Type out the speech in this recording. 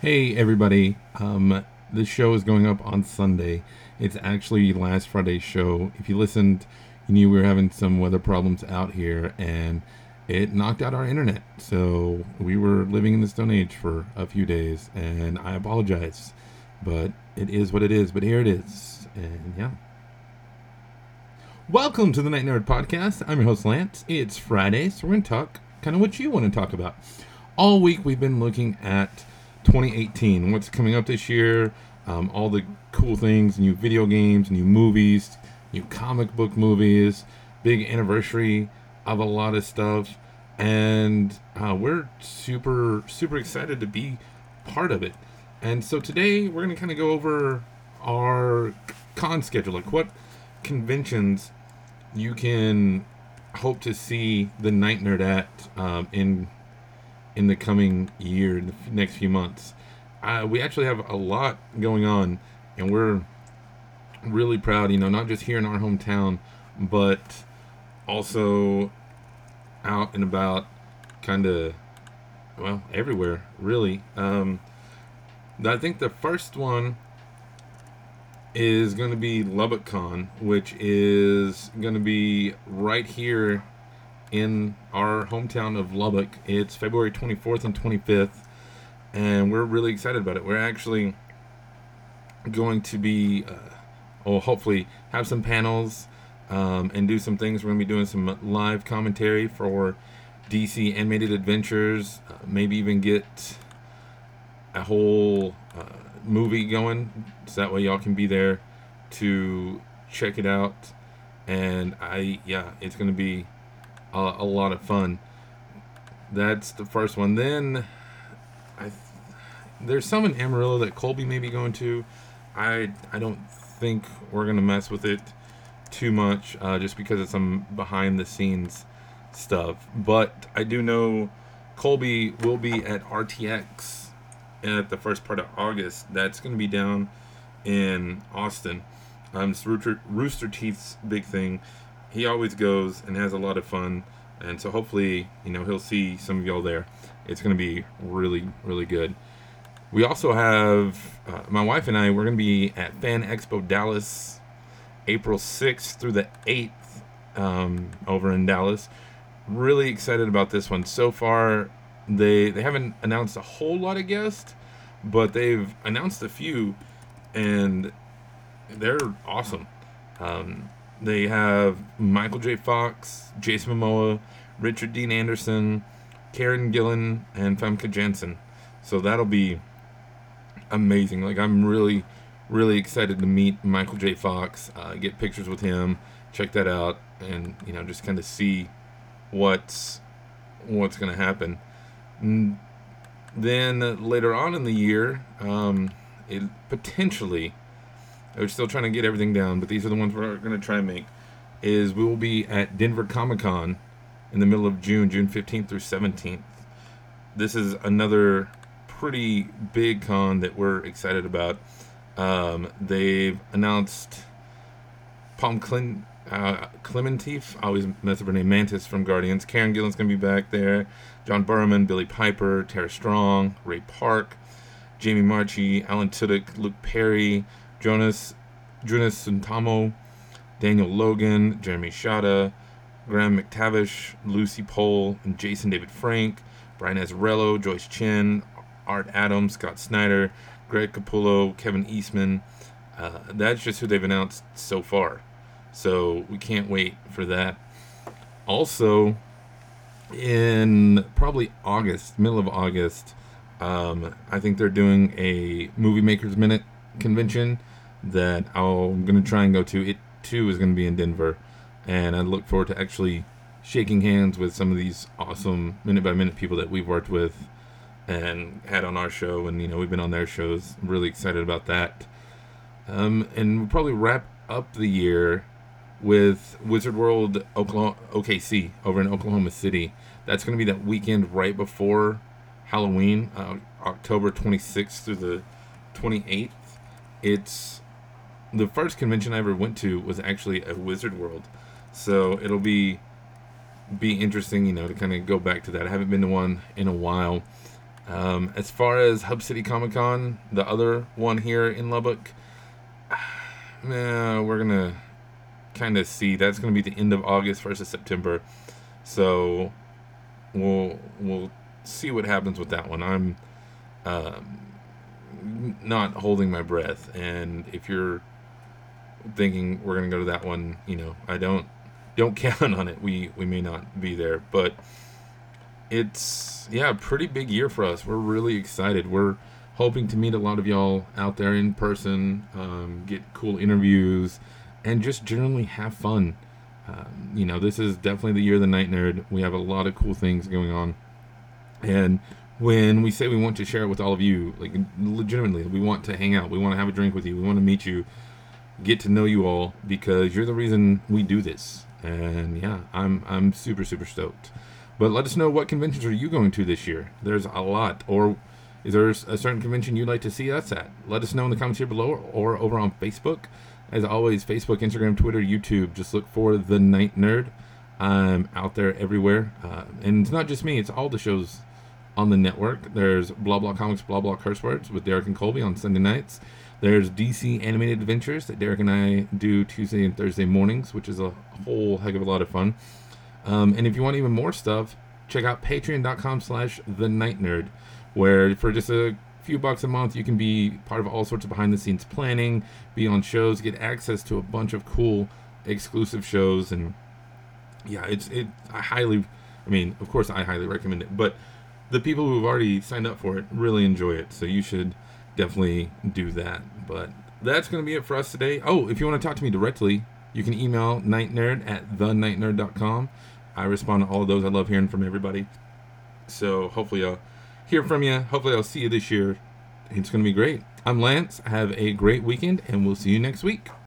Hey everybody, this show is going up on Sunday. It's actually last Friday's show. If you listened, you knew we were having some weather problems out here and it knocked out our internet. So we were living in the Stone Age for a few days and I apologize. But it is what it is, but here it is. And yeah. Welcome to the Night Nerd Podcast. I'm your host Lance. It's Friday, so we're going to talk kind of what you want to talk about. All week we've been looking at 2018, what's coming up this year, all the cool things, new video games, new movies, new comic book movies, big anniversary of a lot of stuff, and we're super excited to be part of it. And so today we're going to kind of go over our con schedule, like what conventions you can hope to see the Night Nerd at in the coming year, the next few months. We actually have a lot going on, and we're really proud, not just here in our hometown, but also out and about, kind of, well, everywhere, really. I think the first one is going to be Lubbock Con, which is going to be right here in our hometown of Lubbock. It's February 24th and 25th, and we're really excited about it. We're actually going to be, hopefully have some panels and do some things. We're going to be doing some live commentary for DC Animated Adventures, maybe even get a whole movie going, so that way y'all can be there to check it out. And it's going to be a lot of fun. That's the first one. Then there's some in Amarillo that Colby may be going to. I don't think we're gonna mess with it too much, just because of some behind the scenes stuff. But I do know Colby will be at RTX at the first part of August. That's gonna be down in Austin. It's Rooster Teeth's big thing. He always goes and has a lot of fun, and so hopefully, he'll see some of y'all there. It's going to be really good. We also have my wife and I. We're going to be at Fan Expo Dallas, April 6th through the 8th, over in Dallas. Really excited about this one. So far, they haven't announced a whole lot of guests, but they've announced a few, and they're awesome. They have Michael J. Fox, Jason Momoa, Richard Dean Anderson, Karen Gillan, and Famke Janssen. So that'll be amazing. Like, I'm really excited to meet Michael J. Fox, get pictures with him, check that out, and just kind of see what's going to happen. And then later on in the year, it potentially, we're still trying to get everything down, but these are the ones we're going to try and make, is we will be at Denver Comic Con in the middle of June 15th through 17th. This is another pretty big con that we're excited about. They've announced Clementif, I always mess up her name, Mantis from Guardians. Karen Gillan's going to be back there. John Burman, Billy Piper, Tara Strong, Ray Park, Jamie Marchi, Alan Tudyk, Luke Perry, Jonas Suntamo, Daniel Logan, Jeremy Shada, Graham McTavish, Lucy Pohl, and Jason David Frank, Brian Azzarello, Joyce Chen, Art Adams, Scott Snyder, Greg Capullo, Kevin Eastman. That's just who they've announced so far. So we can't wait for that. Also, in probably August, middle of August, I think they're doing a Movie Makers Minute convention that I'm going to try and go to. It too is going to be in Denver, and I look forward to actually shaking hands with some of these awesome minute by minute people that we've worked with and had on our show, and we've been on their shows. I'm really excited about that. And we'll probably wrap up the year with Wizard World OKC over in Oklahoma City. That's going to be that weekend right before Halloween, October 26th through the 28th. It's the first convention I ever went to was actually at Wizard World, so it'll be interesting, to kind of go back to that. I haven't been to one in a while, As far as Hub City Comic Con, the other one here in Lubbock, we're gonna kind of see. That's gonna be the end of August, 1st of September. So we'll see what happens with that one. I'm not holding my breath, and if you're thinking we're gonna go to that one, I don't count on it. We may not be there, but it's a pretty big year for us. We're really excited. We're hoping to meet a lot of y'all out there in person, get cool interviews, and just generally have fun. This is definitely the year of the Night Nerd. We have a lot of cool things going on, and when we say we want to share it with all of you, like legitimately, we want to hang out. We want to have a drink with you. We want to meet you, get to know you all, because you're the reason we do this. And I'm super super stoked. But let us know, what conventions are you going to this year? There's a lot. Or is there a certain convention you'd like to see us at? Let us know in the comments here below or over on Facebook. As always, Facebook, Instagram, Twitter, YouTube. Just look for The Night Nerd. I'm out there everywhere. And it's not just me. It's all the shows on the network. There's Blah Blah Comics, Blah Blah Curse Words with Derek and Colby on Sunday nights. There's DC Animated Adventures that Derek and I do Tuesday and Thursday mornings, which is a whole heck of a lot of fun. And if you want even more stuff, check out patreon.com/thenightnerd, where for just a few bucks a month, you can be part of all sorts of behind the scenes planning, be on shows, get access to a bunch of cool exclusive shows. And of course I highly recommend it, but the people who've already signed up for it really enjoy it. So you should definitely do that. But that's going to be it for us today. Oh, if you want to talk to me directly, you can email nightnerd@thenightnerd.com. I respond to all of those. I love hearing from everybody. So hopefully I'll hear from you. Hopefully I'll see you this year. It's going to be great. I'm Lance. Have a great weekend, and we'll see you next week.